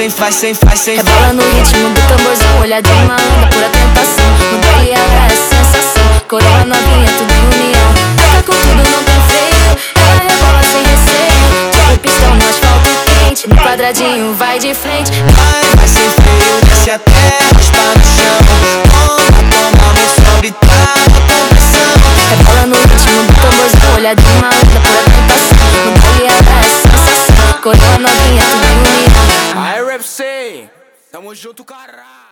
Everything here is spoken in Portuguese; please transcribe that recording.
Rebola no ritmo do tamborzão, olhadinha malandra, pura tentação. No baile ela é sensação, coroa novinha, tudo em união. Taca com tudo, não tem freio, ela rebola sem receio. Tipo pistão no asfalto quente, no quadradinho vai de frente. Vai sem freio, desce até raspar no chão. Toma, não sobe, tá com pressão. Rebola no ritmo do tamborzão, olhadinha malandra, pura tentação. No baile ela é sensação, coroa novinha, tudo em união. Aí, Rap Say, tamo junto, caralho.